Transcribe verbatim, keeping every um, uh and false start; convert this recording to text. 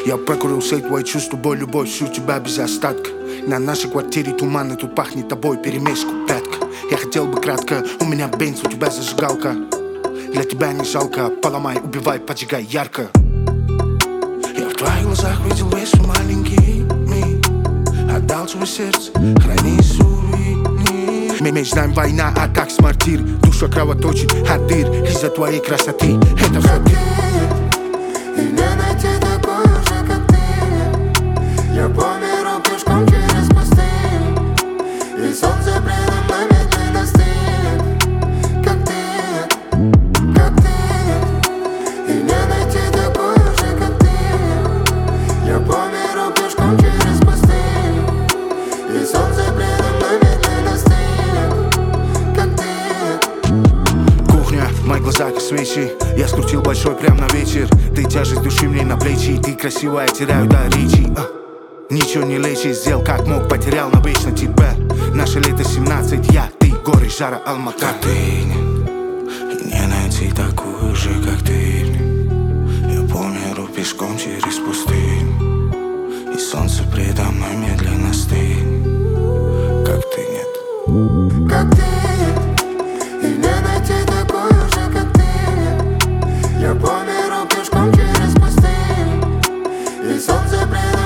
Я прокурил все твои чувства, боль, любовь, всю тебя без остатка. На нашей квартире туман, и тут пахнет тобой перемешку пятка. Я хотел бы кратко, у меня бенз, у тебя зажигалка. Для тебя не жалко, поломай, убивай, поджигай ярко. Я в твоих глазах видел весь маленький мир. Отдал свое сердце, храни сувенир. Мы между нами война, а как смартир. Душа кровоточит от дыр из-за твоей красоты. Это все ты. И не найти такой же, как ты. Я по миру пешком через пустыню, и солнце предо мной медленно стынет. Как ты, как ты. И не найти такой же, как ты. Я по миру пешком через пустыню, и солнце предо мной медленно стынет. Как ты. Кухня, в моих глазах и свечи. Я скрутил большой прям на вечер. Ты тяжесть души мне на плечи. Ты красивая, теряю до речи. а. Ничего не лечи, сделал как мог, потерял навечно тебя. Наше лето семнадцать, я, ты, горы, жара, Алмата. Как ты, и не найти такую же, как ты. Я по миру пешком через пустыню, и солнце предо мной медленно стынет. Как ты, нет. Как ты. И не найти такой же, как ты. Я по миру пешком через пустыню, и солнце предо